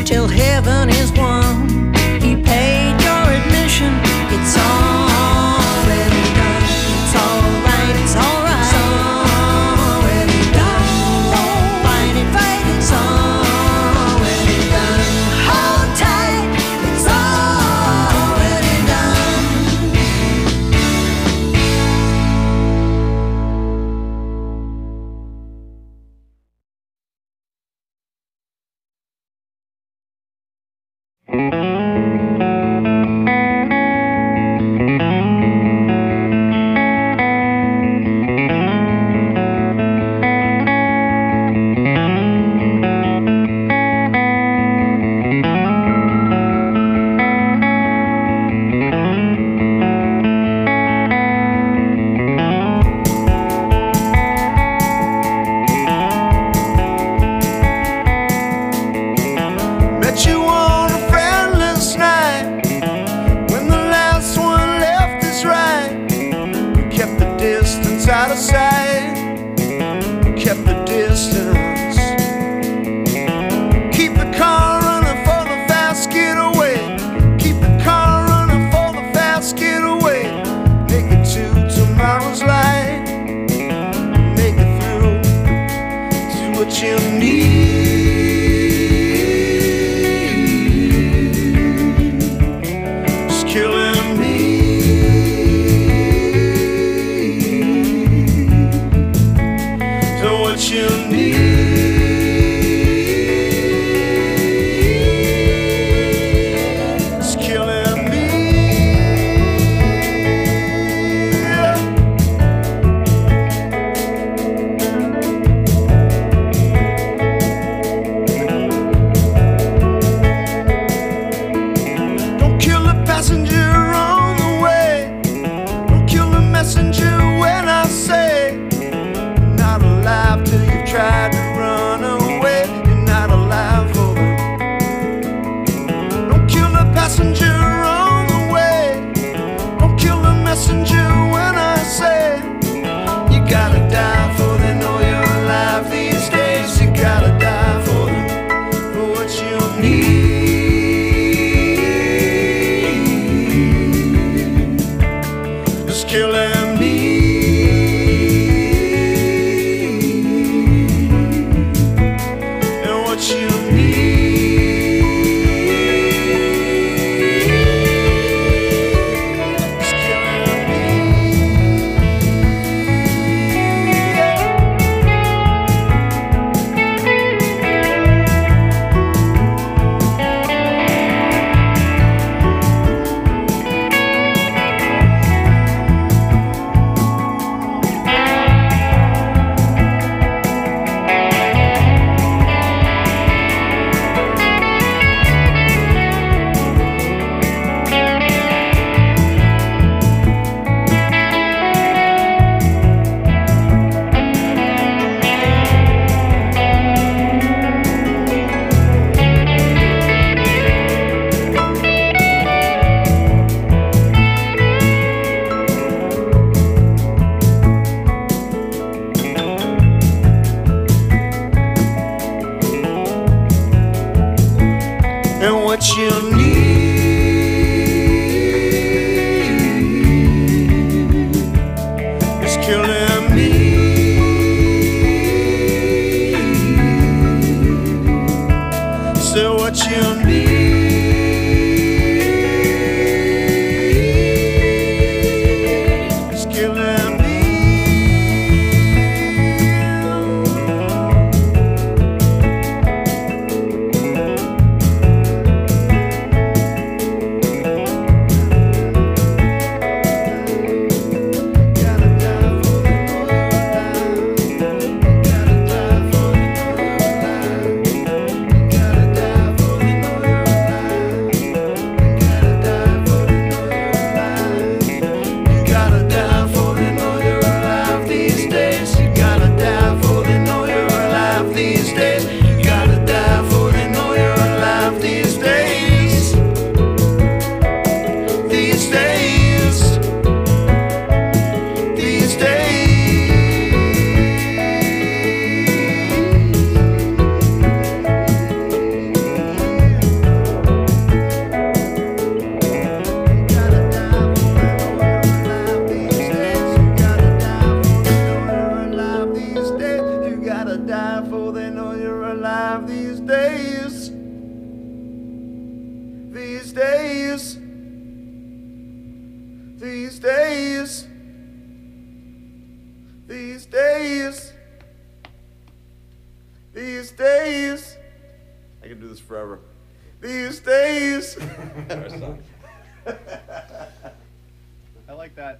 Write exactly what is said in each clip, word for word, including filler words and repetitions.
till heaven is won. He paid your admission, it's already done. It's alright, it's alright, it's already done. Oh, fight it, fight it, it's already done. Hold tight, it's already done. Met you on a friendless night when the last one left his right. We kept the distance out of sight. We kept the distance. Keep the car running for the fast getaway. Keep the car running for the fast getaway. Make it to tomorrow's light. Make it through to what you need. Killing me. So what you need? It's killing me. Don't kill the passenger on the way. Don't kill the messenger when I say you're not alive till you've tried to run away. You're not alive for them. Don't kill the passenger on the way. Don't kill the messenger when I say you gotta die for they know you're alive these days. You gotta die for them, for what you need. Killing me. And what you need is killing me. And what you need is killing me. So what you need is killing me. these days. I like that.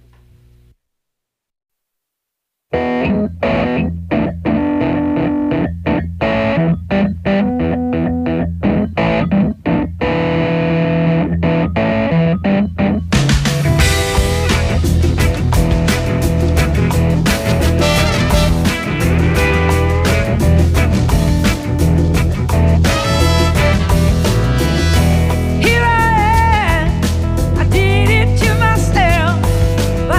Here I am, I did it to myself.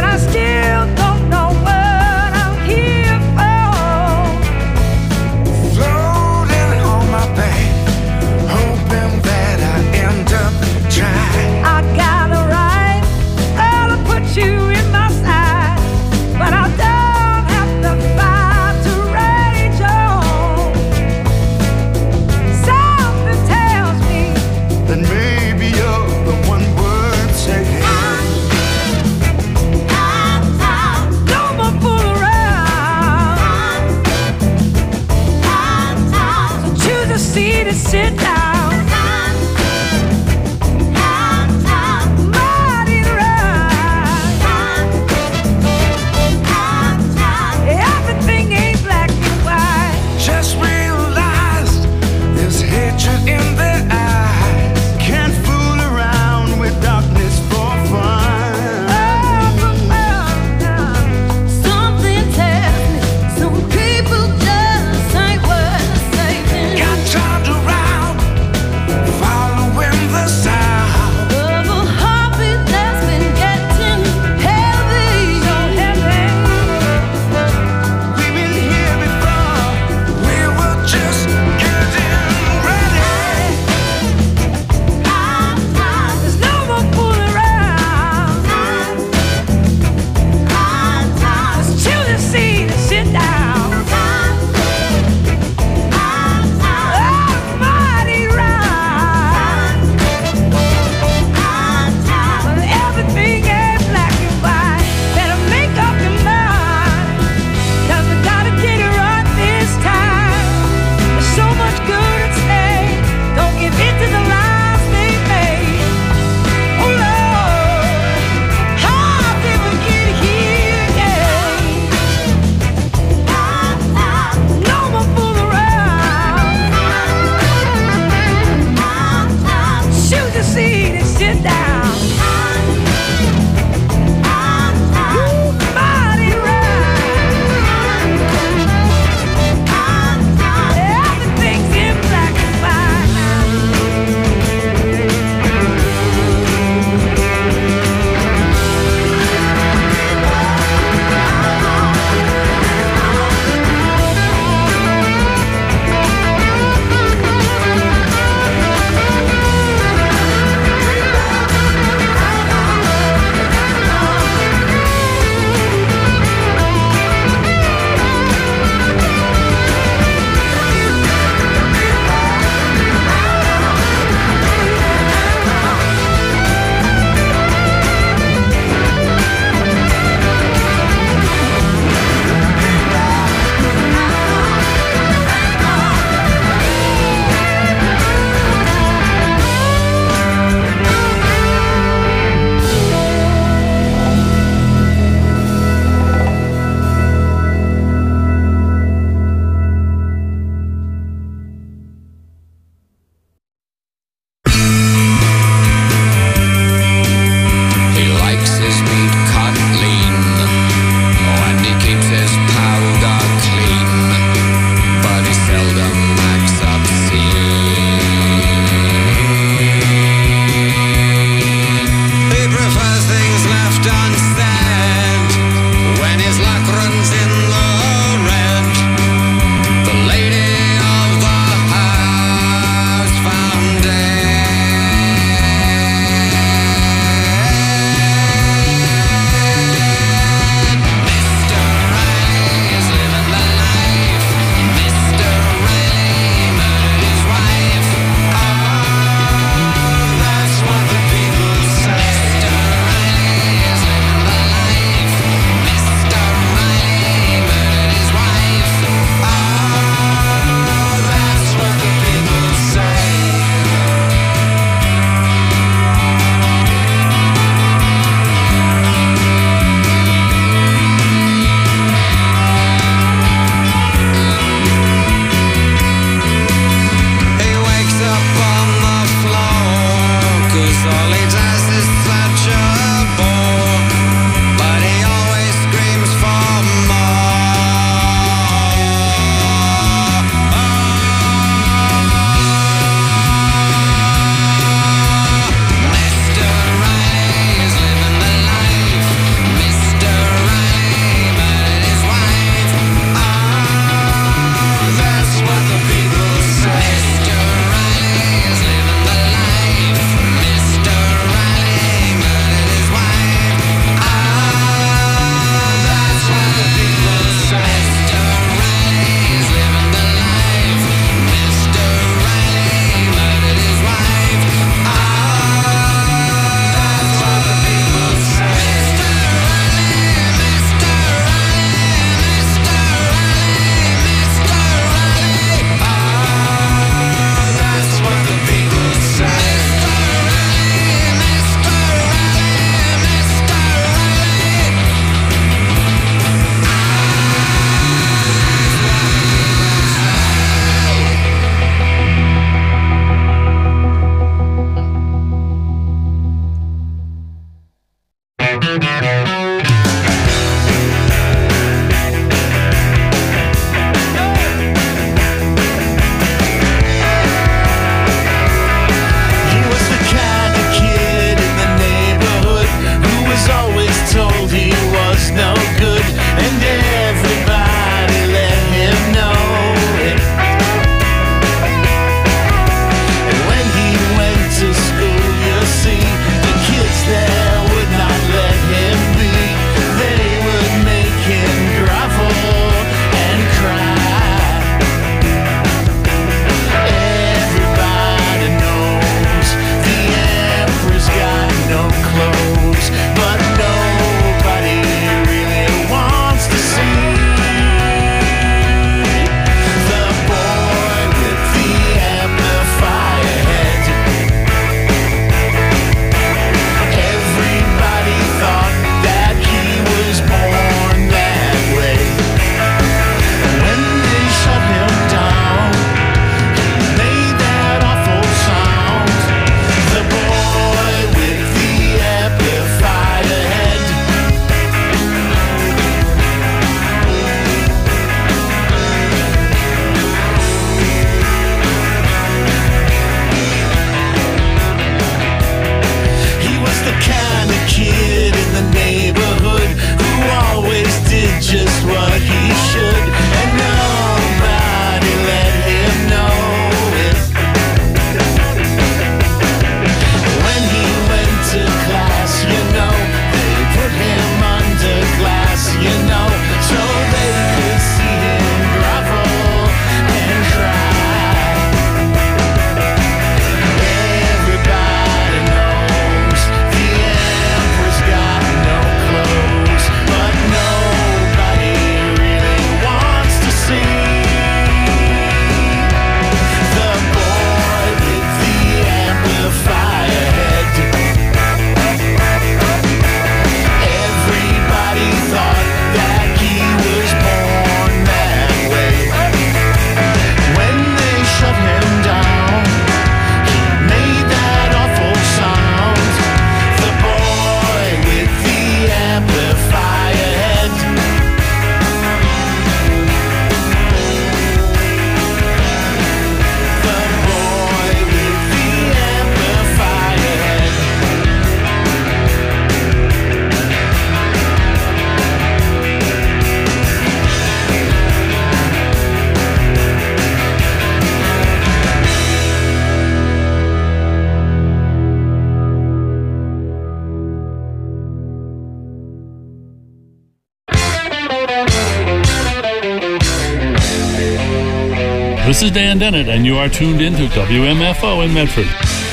This is Dan Dennett, and you are tuned into W M F O in Medford.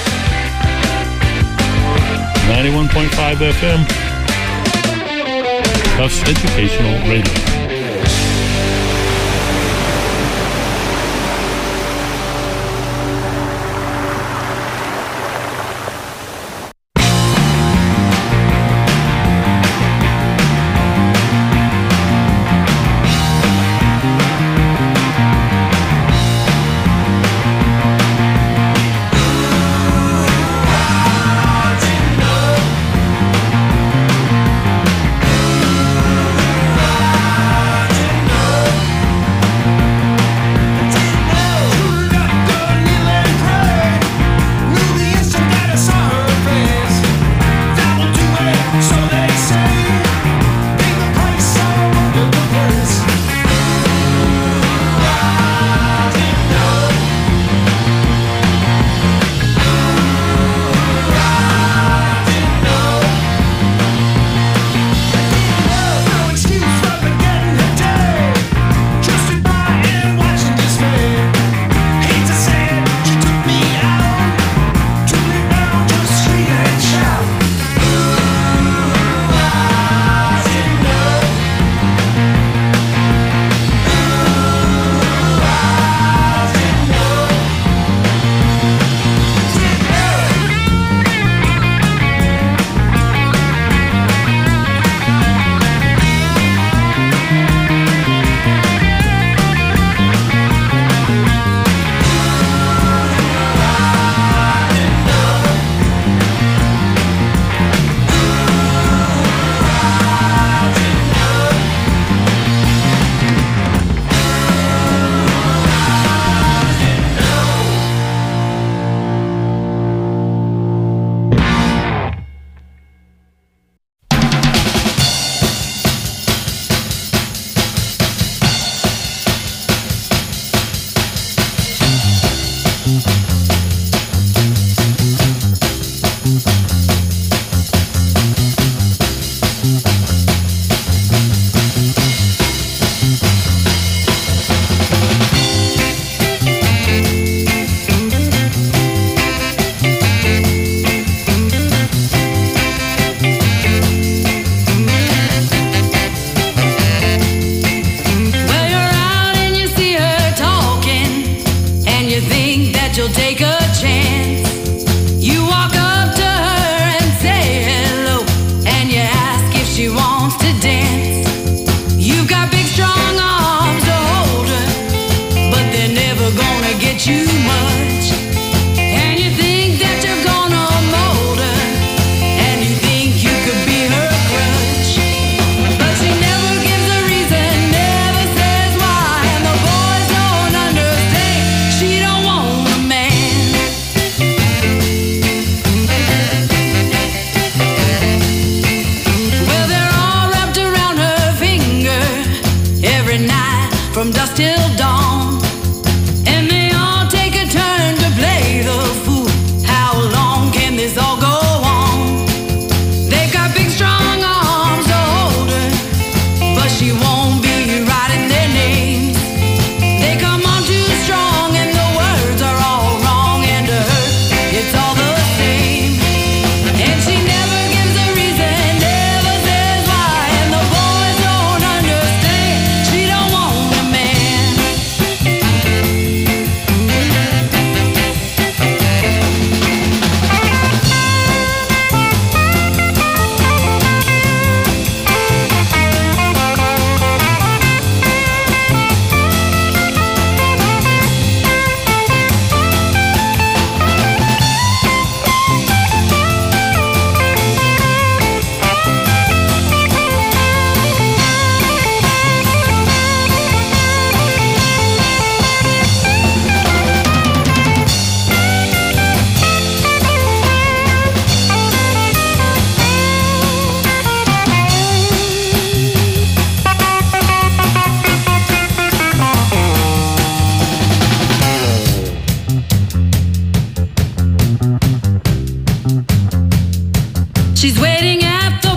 ninety-one point five F M. Tufts Educational Radio.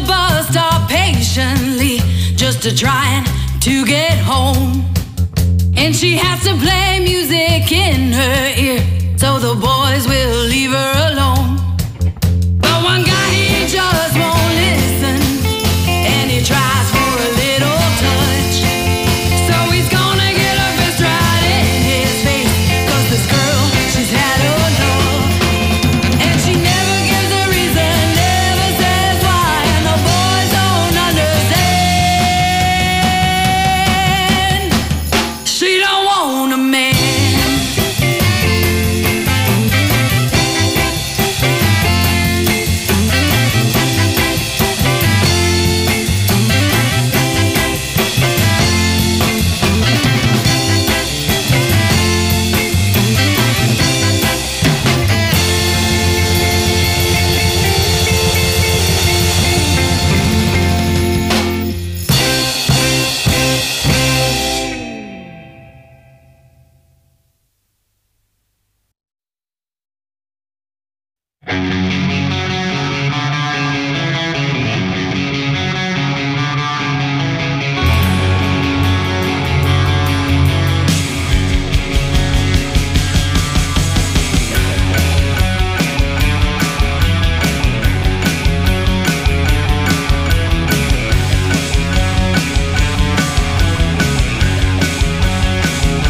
to trying to get home. And she has to play music in her ear, so the boys will leave her alone. But one guy, he just won't listen, and he tries for a little touch. So he's gonna get a fist right in his face, 'cause this girl, she's had enough. And she never gives a reason, never says why, and the boys don't understand. She don't want a man.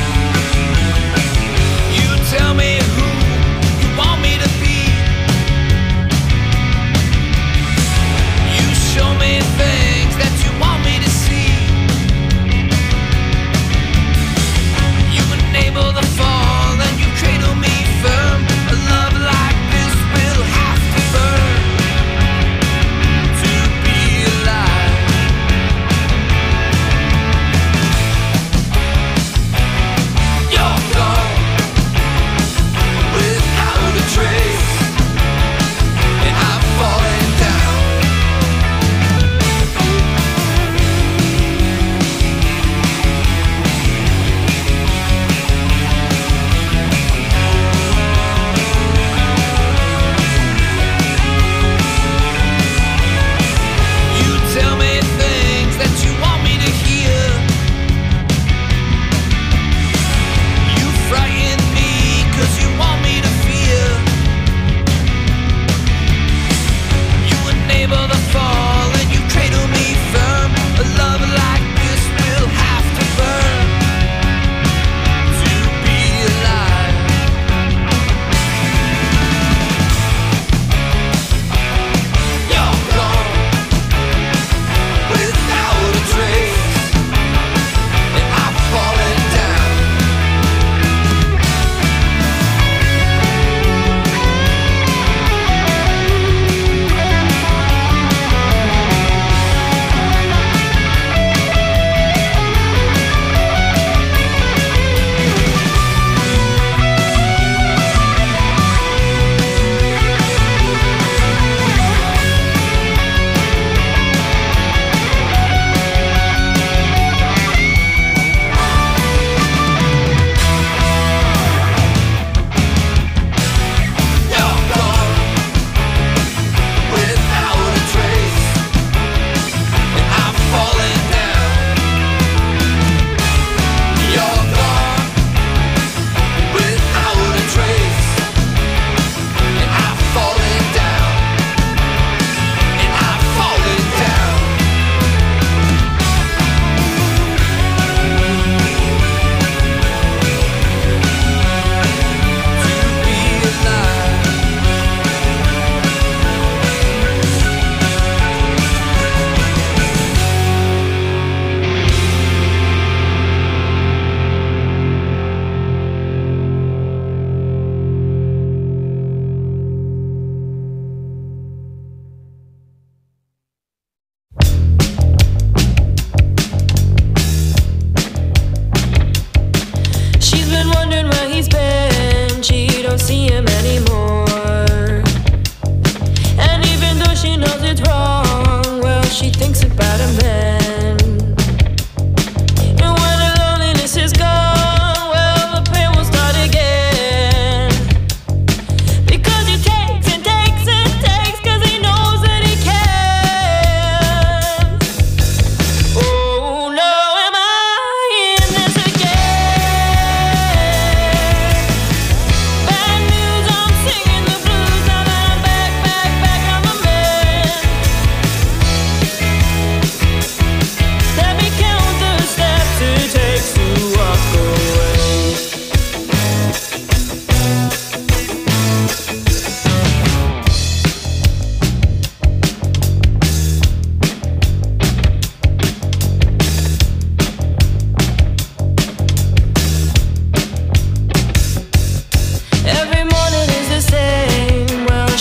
You tell me who you want me to be.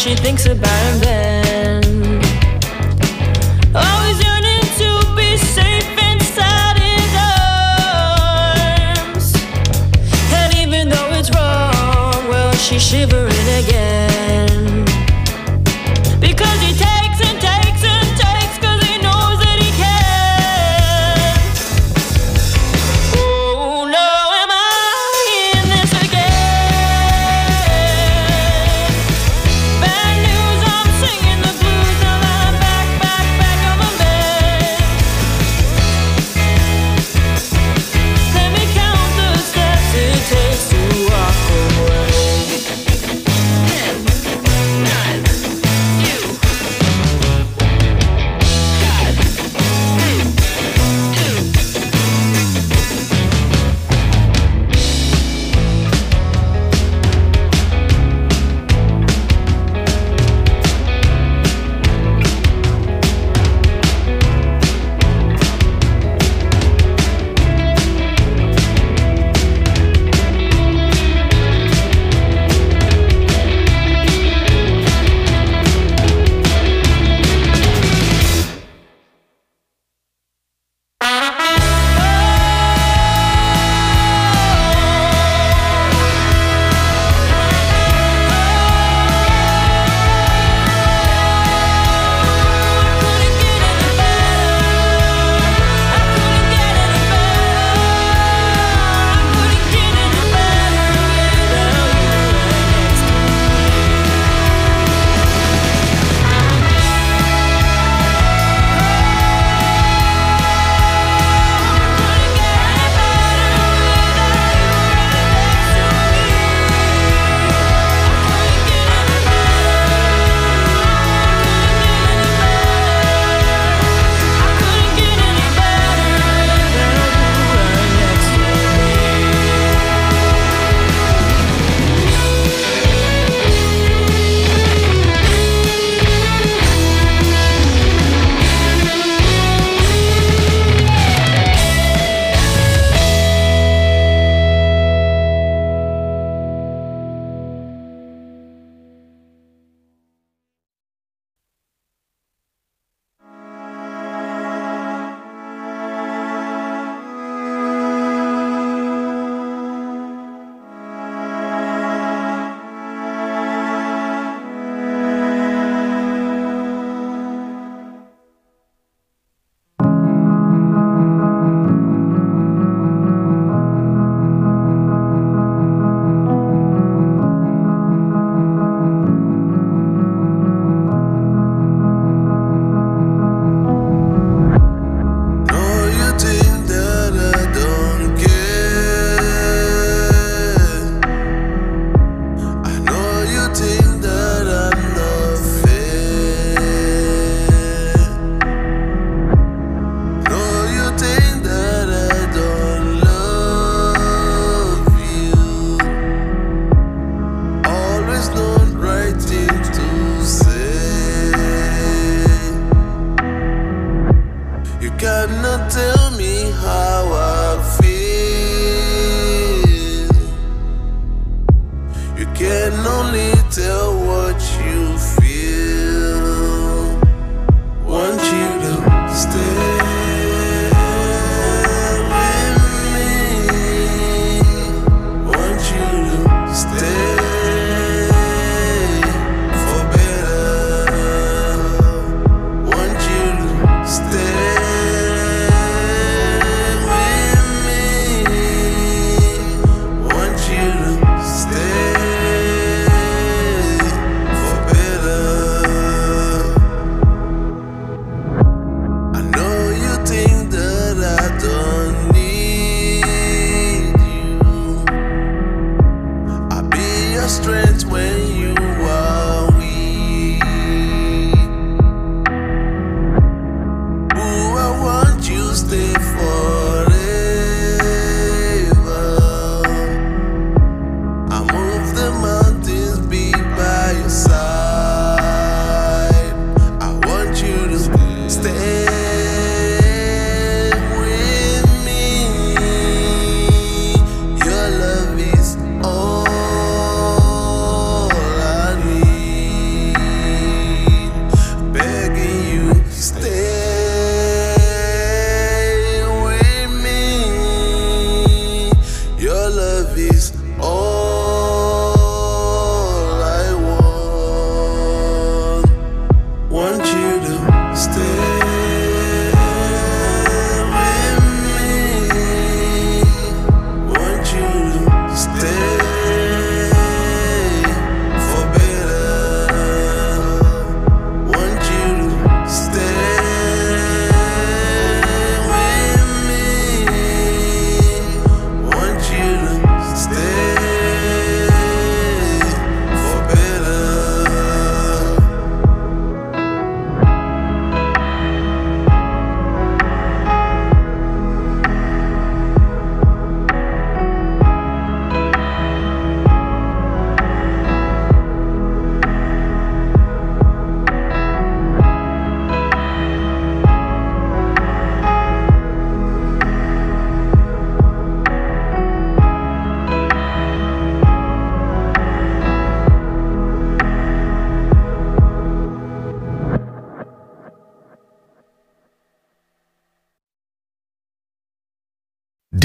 she thinks about him then. Always yearning to be safe inside his arms. And even though it's wrong, well, she's shivering again. Because he takes and takes and takes, cause he knows that he can. Oh no, am I in this again? Bad news, I'm singing.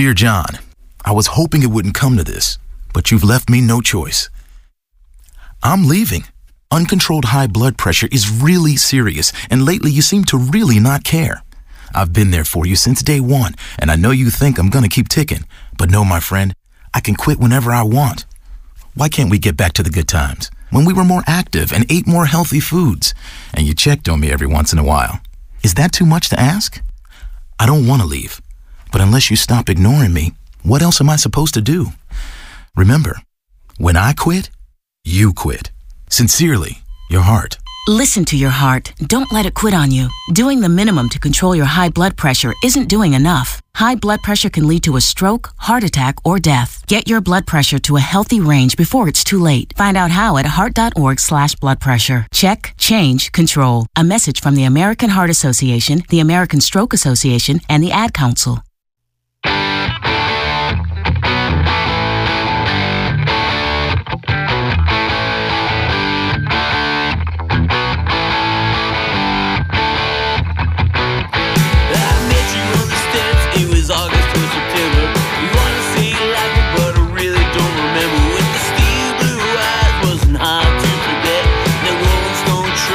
Dear John, I was hoping it wouldn't come to this, but you've left me no choice. I'm leaving. Uncontrolled high blood pressure is really serious, and lately you seem to really not care. I've been there for you since day one, and I know you think I'm gonna keep ticking, but no, my friend, I can quit whenever I want. Why can't we get back to the good times, when we were more active and ate more healthy foods, and you checked on me every once in a while? Is that too much to ask? I don't want to leave, but unless you stop ignoring me, what else am I supposed to do? Remember, when I quit, you quit. Sincerely, your heart. Listen to your heart. Don't let it quit on you. Doing the minimum to control your high blood pressure isn't doing enough. High blood pressure can lead to a stroke, heart attack, or death. Get your blood pressure to a healthy range before it's too late. Find out how at heart.org slash blood pressure. Check, change, control. A message from the American Heart Association, the American Stroke Association, and the Ad Council.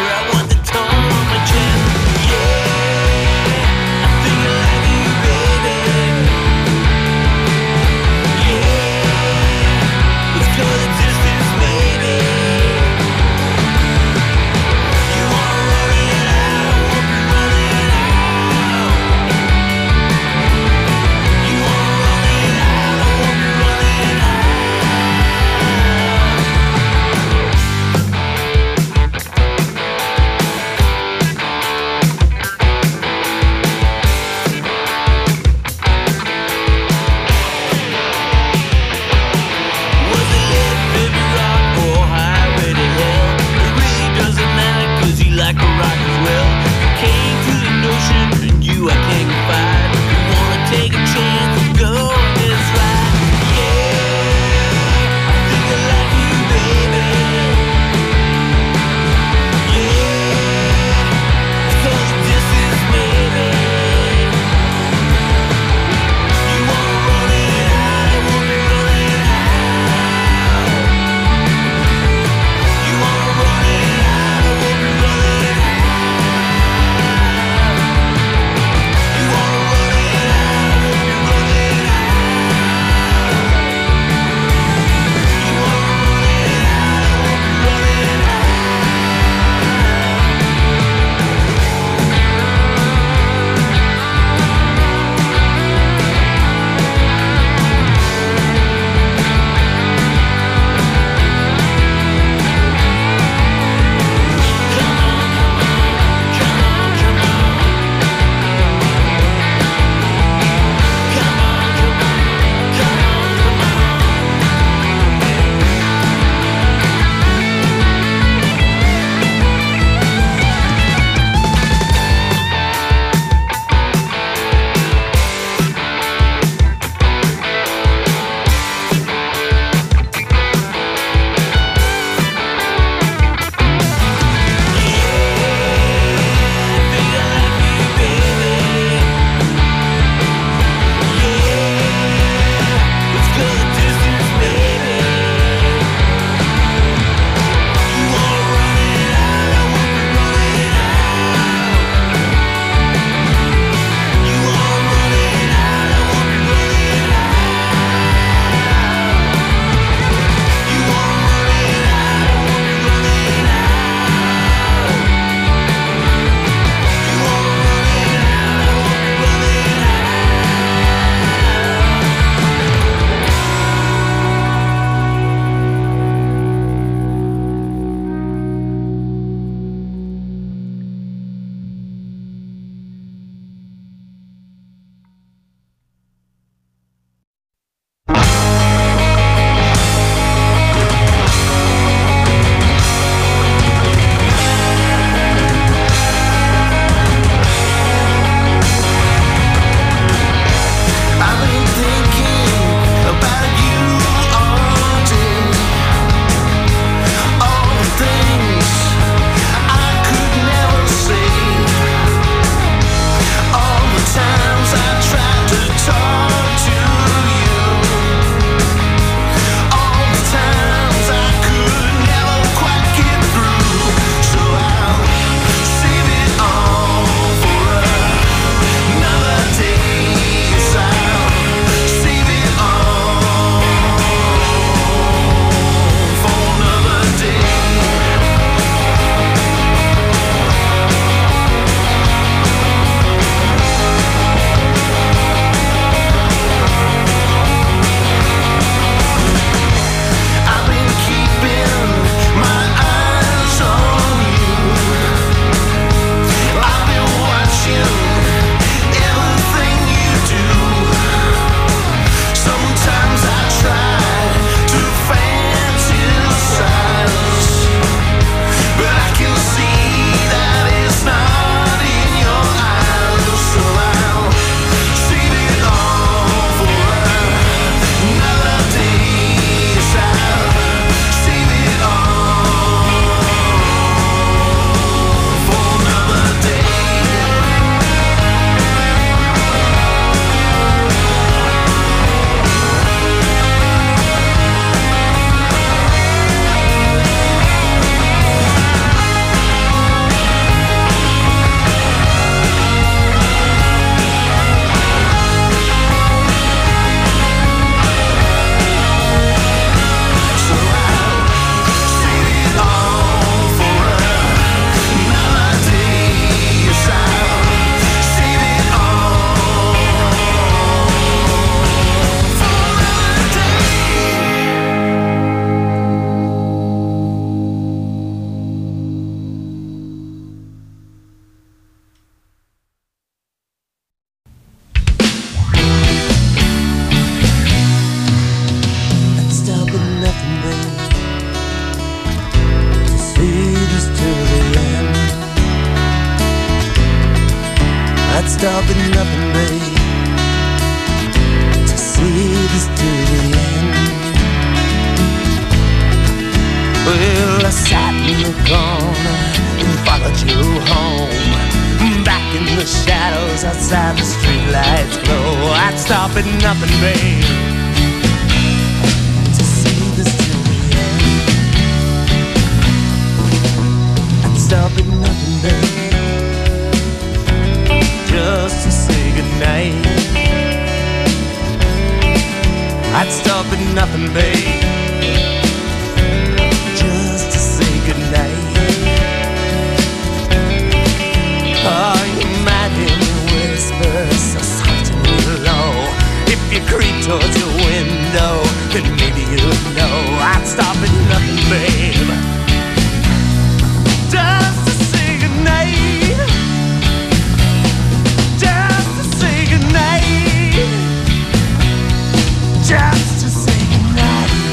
Baby stop at nothing, babe, to see this to the end. Well, I sat in the corner and followed you home. Back in the shadows outside the streetlights glow. I'd stop at nothing, babe, to see this to the end. I'd stop at nothing, babe, just to say goodnight. I'd stop at nothing, babe, just to say goodnight. Oh, you might hear me whisper so soft and low. If you creep towards your window, then maybe you'll know. I'd stop at nothing, babe, just to say goodnight. Just to say goodnight. Just to say goodnight.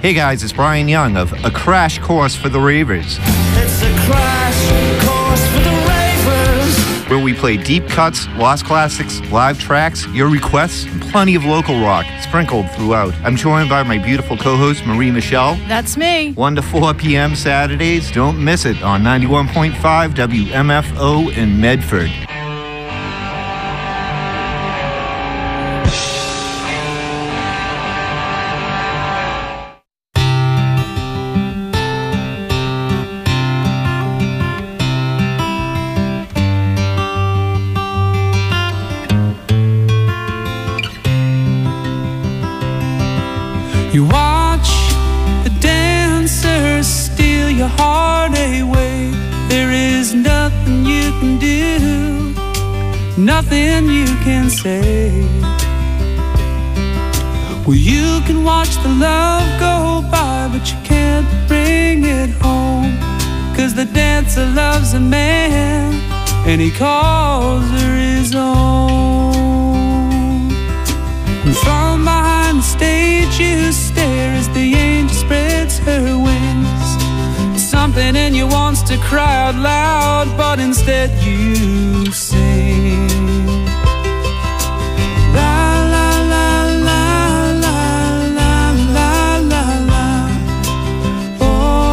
Hey guys, it's Brian Young of A Crash Course for the Ravers. It's a crash course for the ravers. Where we play deep cuts, lost classics, live tracks, your requests, and plenty of local rock sprinkled throughout. I'm joined by my beautiful co-host, Marie Michelle. That's me. one to four p.m. Saturdays. Don't miss it on ninety-one point five W M F O in Medford. You watch the dancers steal your heart away. There is nothing you can do, nothing you can say. Well, you can watch the love go by, but you can't bring it home. Cause the dancer loves a man, and he calls her his own. And from behind the stage you stare as the angel spreads her wings. Something in you wants to cry out loud, but instead you sing. La la la la la la la la la. Oh.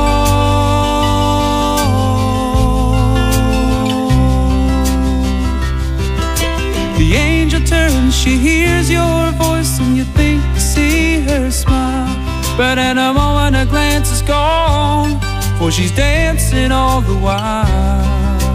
The angel turns, she hears your voice, and you think you see her smile. But in a moment a glance is gone, for she's dancing all the while.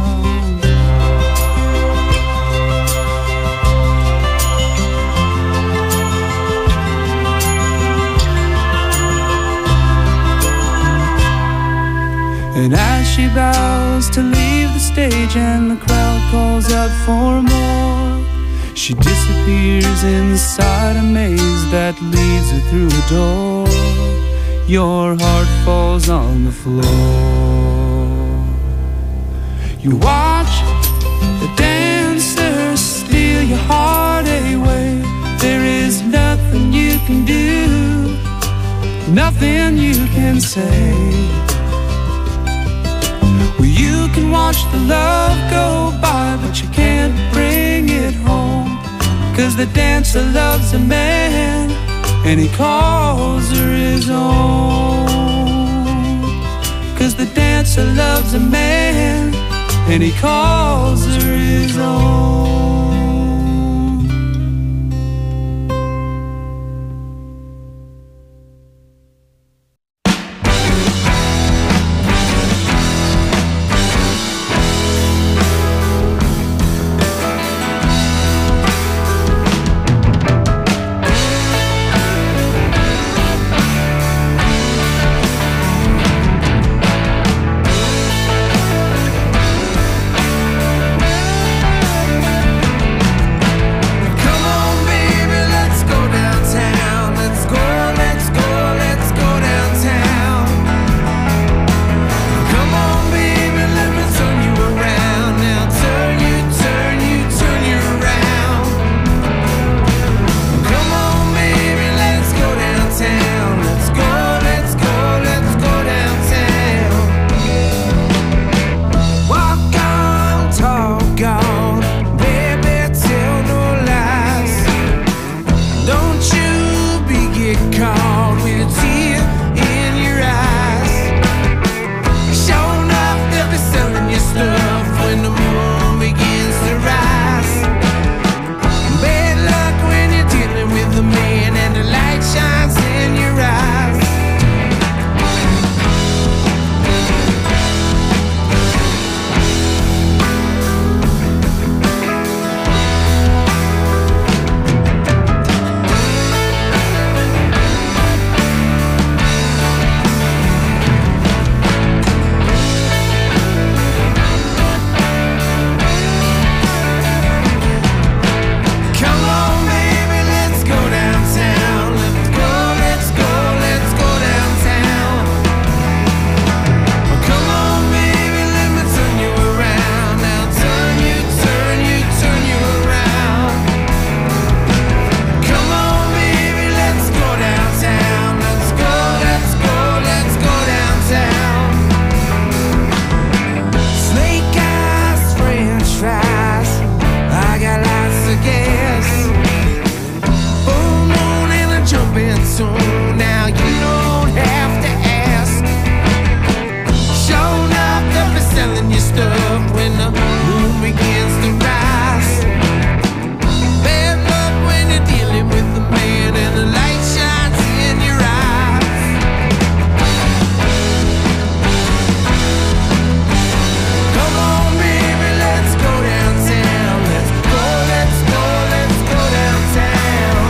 And as she bows to leave the stage and the crowd calls out for more, she disappears inside a maze that leads her through a door. Your heart falls on the floor. You watch the dancers steal your heart away. There is nothing you can do, nothing you can say. Well, you can watch the love go by, but you can't bring it home. Cause the dancer loves a man, and he calls her his own. Cause the dancer loves a man, and he calls her his own. stuff when the moon begins to rise. Bad luck when you're dealing with the man and the light shines in your eyes. Come on, baby, let's go downtown. Let's go, let's go, let's go downtown.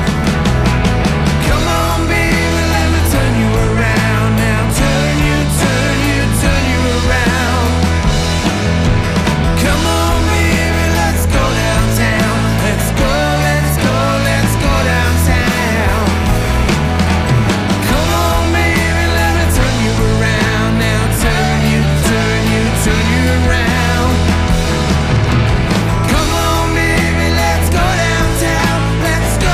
Come on, baby, let me turn you around now. Turn you, turn you, turn you around. Come on, baby, let's go downtown. Let's go, let's go, let's go downtown. Come on, baby, let me turn you around now. Turn you, turn you, turn you around. Come on, baby, let's go downtown. Let's go.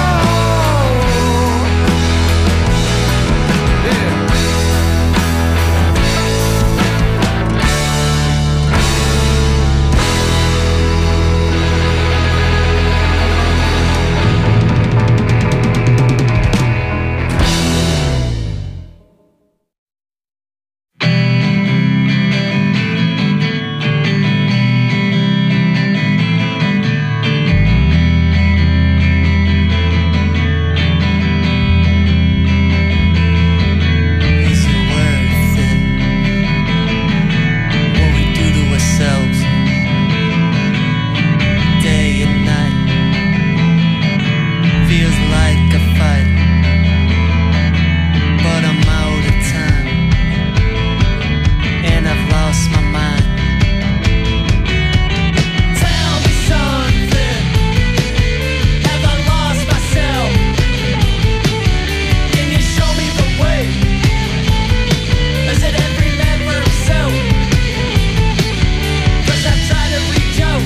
Yeah. Is it worth it? What we do to ourselves, day and night, feels like a fight, but I'm out of time, and I've lost my mind. Tell me something, have I lost myself? Can you show me the way? Is it every man for himself? 'Cause I've tried to reach out,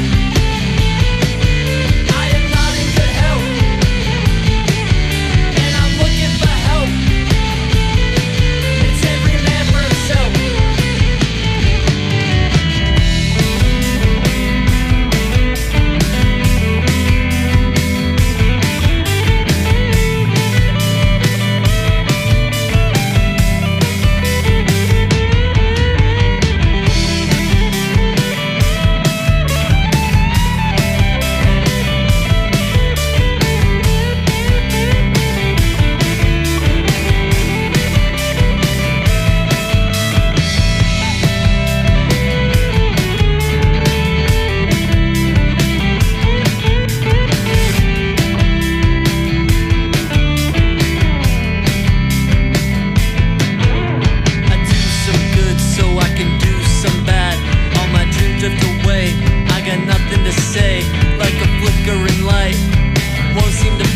I am not in good health, and I'm looking for help. It's every man for himself. I do some good so I can do some bad. All my dreams drift away, I got nothing to say. Like a flickering light, won't seem to